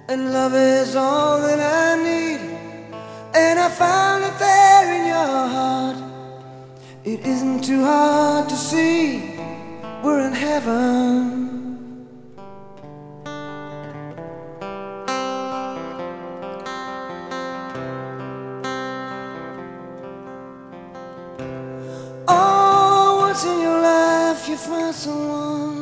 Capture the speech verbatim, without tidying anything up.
and love is all that I need. And I found it there in your heart. It isn't too hard to see. We're in heaven. Oh, once in your life you find someone